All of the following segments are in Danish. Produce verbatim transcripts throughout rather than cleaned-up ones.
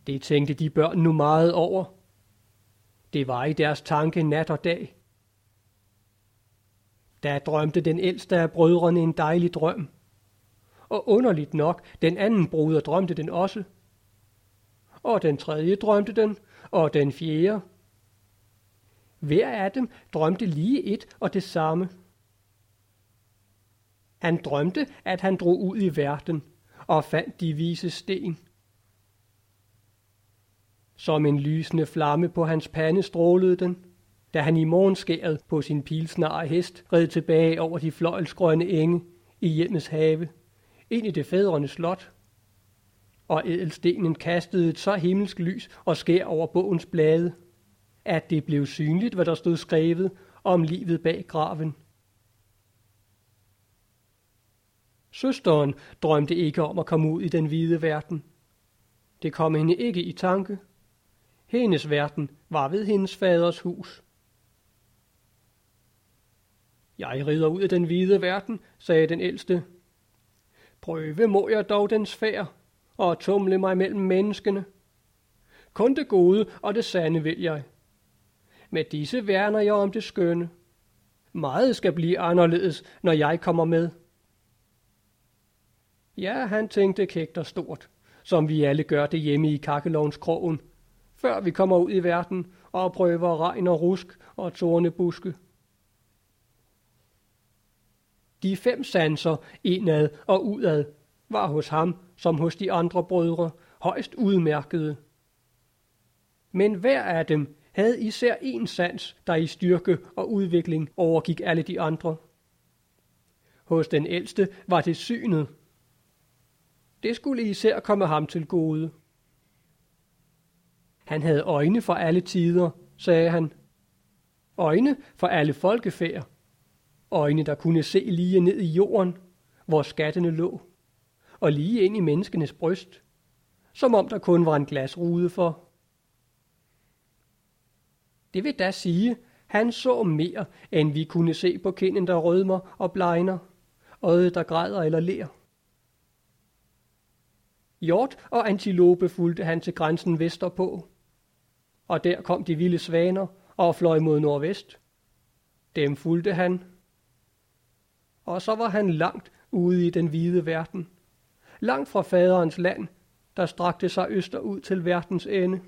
Det tænkte de børn nu meget over. Det var i deres tanke nat og dag. Da drømte den ældste af brødrene en dejlig drøm. Og underligt nok, den anden broder drømte den også. Og den tredje drømte den, og den fjerde. Hver af dem drømte lige et og det samme. Han drømte, at han drog ud i verden og fandt de vise sten. Som en lysende flamme på hans pande strålede den, da han i morgenskæret på sin pilsnare hest red tilbage over de fløjlsgrønne enge i hjemmets have, ind i det fædrende slot. Og ædelstenen kastede et så himmelsk lys og skær over bogens blade, at det blev synligt, hvad der stod skrevet om livet bag graven. Søsteren drømte ikke om at komme ud i den hvide verden. Det kom hende ikke i tanke. Hendes verden var ved hendes faders hus. Jeg rider ud af den hvide verden, sagde den ældste. Prøve må jeg dog dens færd og tumle mig mellem menneskene. Kun det gode og det sande vil jeg. Med disse værner jeg om det skønne. Meget skal blive anderledes, når jeg kommer med. Ja, han tænkte kægt og stort, som vi alle gør det hjemme i kakkelovnskrogen, før vi kommer ud i verden og prøver regn og rusk og tornebuske. De fem sanser, indad og udad, var hos ham, som hos de andre brødre, højst udmærkede. Men hver af dem havde især en sans, der i styrke og udvikling overgik alle de andre. Hos den ældste var det synet. Det skulle især komme ham til gode. Han havde øjne for alle tider, sagde han. Øjne for alle folkefærd. Øjne, der kunne se lige ned i jorden, hvor skattene lå, og lige ind i menneskenes bryst, som om der kun var en glasrude for. Det vil da sige, han så mere, end vi kunne se på kinden, der rødmer og blegner, øjet, der græder eller ler. Hjort og antilope fulgte han til grænsen vesterpå, og der kom de vilde svaner og fløj mod nordvest. Dem fulgte han. Og så var han langt ude i den hvide verden, langt fra faderens land, der strakte sig østerud til verdens ende.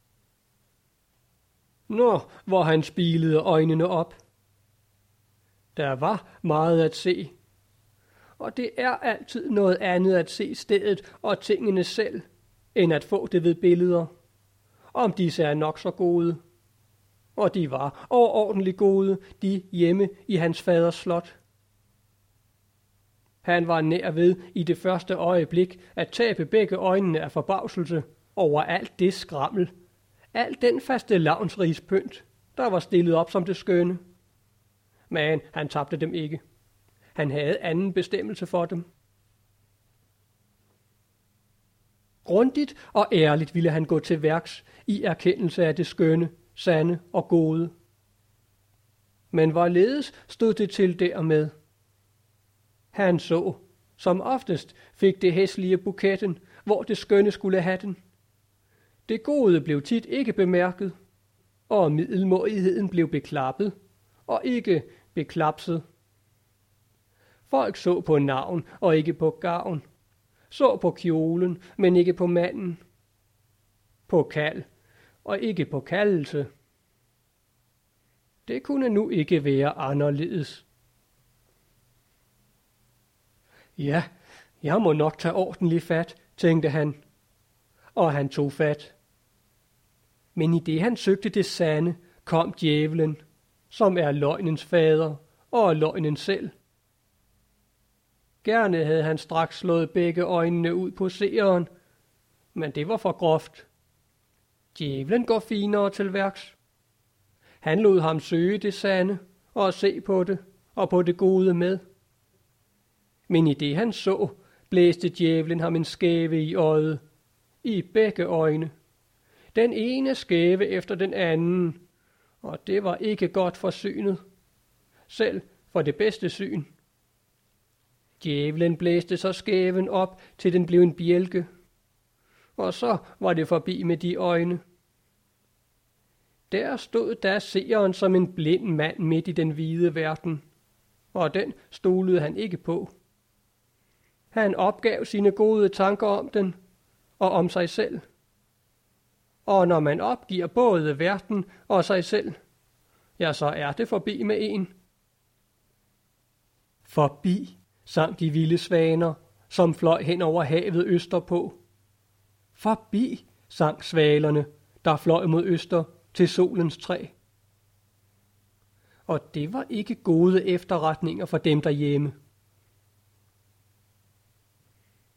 Nå, hvor han spilede øjnene op. Der var meget at se, og det er altid noget andet at se stedet og tingene selv, end at få det ved billeder, om disse er nok så gode. Og de var overordentligt gode, de hjemme i hans faders slot. Han var nær ved i det første øjeblik at tabe begge øjnene af forbavselse over alt det skrammel, alt den fastelavnsrigspynt, der var stillet op som det skønne. Men han tabte dem ikke. Han havde anden bestemmelse for dem. Grundigt og ærligt ville han gå til værks i erkendelse af det skønne, sande og gode. Men hvorledes stod det til dermed? Han så, som oftest fik det hæslige buketten, hvor det skønne skulle have den. Det gode blev tit ikke bemærket, og middelmådigheden blev beklappet, og ikke beklapset. Folk så på navn og ikke på gavn, så på kjolen, men ikke på manden, på kald og ikke på kaldelse. Det kunne nu ikke være anderledes. Ja, jeg må nok tage ordentlig fat, tænkte han, og han tog fat. Men i det han søgte det sande, kom djævelen, som er løgnens fader og løgnen selv. Gerne havde han straks slået begge øjnene ud på seeren, men det var for groft. Djævelen går finere til værks. Han lod ham søge det sande og se på det og på det gode med. Men i det han så, blæste djævelen ham en skæve i øjet, i begge øjne. Den ene skæve efter den anden, og det var ikke godt for synet, selv for det bedste syn. Djævelen blæste så skæven op, til den blev en bjælke, og så var det forbi med de øjne. Der stod der seeren som en blind mand midt i den hvide verden, og den stolede han ikke på. Han opgav sine gode tanker om den og om sig selv. Og når man opgiver både verden og sig selv, ja, så er det forbi med en. Forbi, sang de vilde svaner, som fløj hen over havet østerpå. Forbi, sang svalerne, der fløj mod øster til solens træ. Og det var ikke gode efterretninger for dem derhjemme.